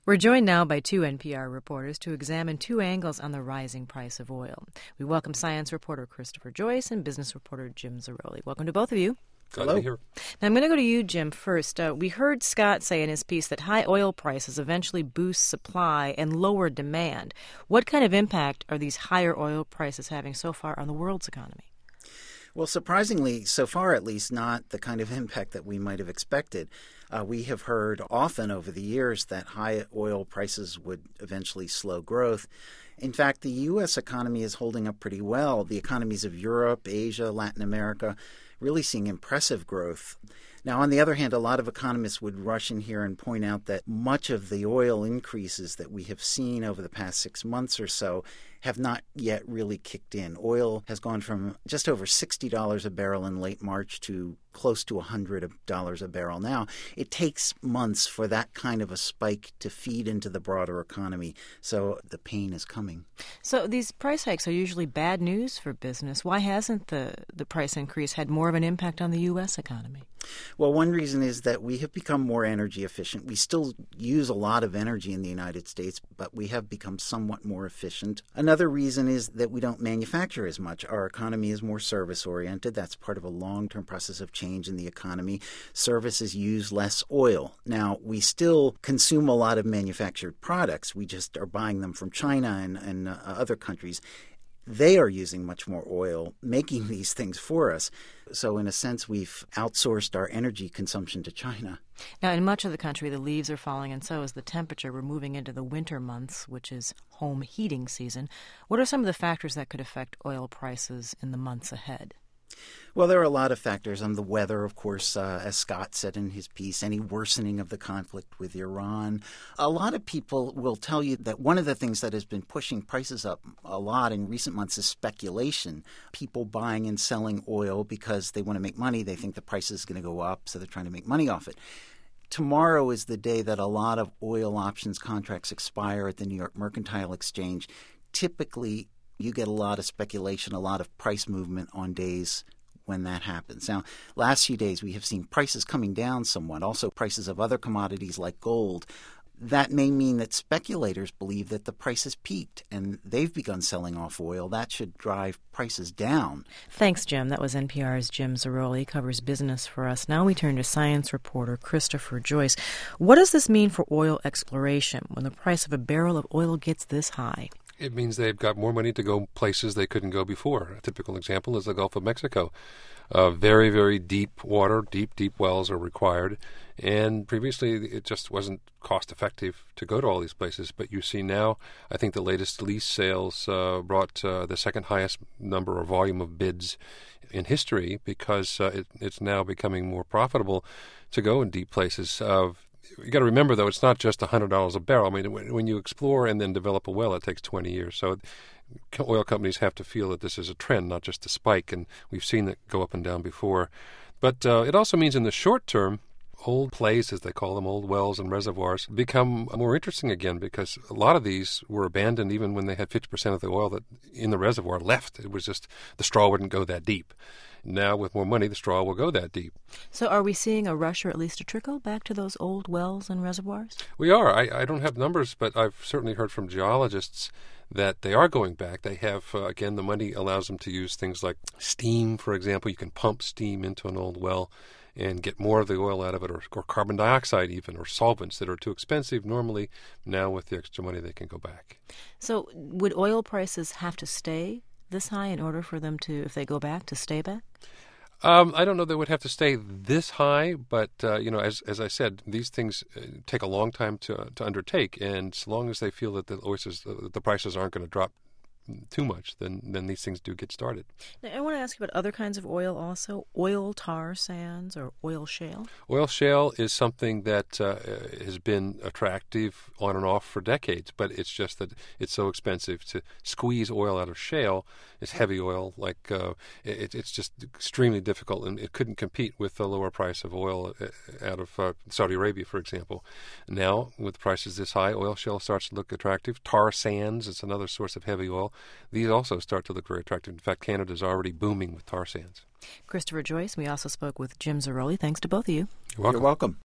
We're joined now by two NPR reporters to examine two angles on the rising price of oil. We welcome science reporter Christopher Joyce and business reporter Jim Zarroli. Welcome to both of you. Glad to be here. Now, I'm going to go to you, Jim, first. We heard Scott say in his piece that high oil prices eventually boost supply and lower demand. What kind of impact are these higher oil prices having so far on the world's economy? Well, surprisingly, so far at least, not the kind of impact that we might have expected. We have heard often over the years that high oil prices would eventually slow growth. In fact, the U.S. economy is holding up pretty well. The economies of Europe, Asia, Latin America really seeing impressive growth. Now, on the other hand, a lot of economists would rush in here and point out that much of the oil increases that we have seen over the past 6 months or so have not yet really kicked in. Oil has gone from just over $60 a barrel in late March to close to $100 a barrel now. It takes months for that kind of a spike to feed into the broader economy, so the pain is coming. So these price hikes are usually bad news for business. Why hasn't the price increase had more of an impact on the U.S. economy? Well, one reason is that we have become more energy efficient. We still use a lot of energy in the United States, but we have become somewhat more efficient. Another reason is that we don't manufacture as much. Our economy is more service-oriented. That's part of a long-term process of change in the economy. Services use less oil. Now, we still consume a lot of manufactured products. We just are buying them from China and other countries. They are using much more oil making these things for us. So in a sense, we've outsourced our energy consumption to China. Now, in much of the country, the leaves are falling, and so is the temperature. We're moving into the winter months, which is home heating season. What are some of the factors that could affect oil prices in the months ahead? Well, there are a lot of factors. The weather, of course, as Scott said in his piece, any worsening of the conflict with Iran. A lot of people will tell you that one of the things that has been pushing prices up a lot in recent months is speculation. People buying and selling oil because they want to make money. They think the price is going to go up, so they're trying to make money off it. Tomorrow is the day that a lot of oil options contracts expire at the New York Mercantile Exchange. Typically, you get a lot of speculation, a lot of price movement on days when that happens. Now, last few days we have seen prices coming down somewhat, also prices of other commodities like gold. That may mean that speculators believe that the price has peaked and they've begun selling off oil. That should drive prices down. Thanks, Jim. That was NPR's Jim Zarroli, covers business for us. Now we turn to science reporter Christopher Joyce. What does this mean for oil exploration when the price of a barrel of oil gets this high? It means they've got more money to go places they couldn't go before. A typical example is the Gulf of Mexico. Very, very deep water, deep wells are required. And previously, it just wasn't cost-effective to go to all these places. But you see now, I think the latest lease sales brought the second highest number or volume of bids in history because it's now becoming more profitable to go in deep places. You got to remember, though, it's not just $100 a barrel. I mean, when you explore and then develop a well, it takes 20 years. So oil companies have to feel that this is a trend, not just a spike, and we've seen it go up and down before. But it also means in the short term, old plays, as they call them, old wells and reservoirs, become more interesting again because a lot of these were abandoned even when they had 50% of the oil that in the reservoir left. It was just the straw wouldn't go that deep. Now, with more money, the straw will go that deep. So are we seeing a rush or at least a trickle back to those old wells and reservoirs? We are. I don't have numbers, but I've certainly heard from geologists that they are going back. They have, again, the money allows them to use things like steam, for example. You can pump steam into an old well and get more of the oil out of it, or carbon dioxide even, or solvents that are too expensive normally. Now, with the extra money, they can go back. So would oil prices have to stay this high in order for them to, if they go back, to stay back? I don't know they would have to stay this high, but, as I said, these things take a long time to undertake, and as long as they feel that the prices aren't going to drop too much, then these things do get started. Now, I want to ask you about other kinds of oil also, oil tar sands or oil shale. Oil shale is something that has been attractive on and off for decades, but it's just that it's so expensive to squeeze oil out of shale. It's heavy oil, it's just extremely difficult, and it couldn't compete with the lower price of oil out of Saudi Arabia, for example. Now, with prices this high, oil shale starts to look attractive. Tar sands, it's another source of heavy oil. These also start to look very attractive. In fact, Canada is already booming with tar sands. Christopher Joyce. We also spoke with Jim Zarroli. Thanks to both of you. You're welcome. You're welcome.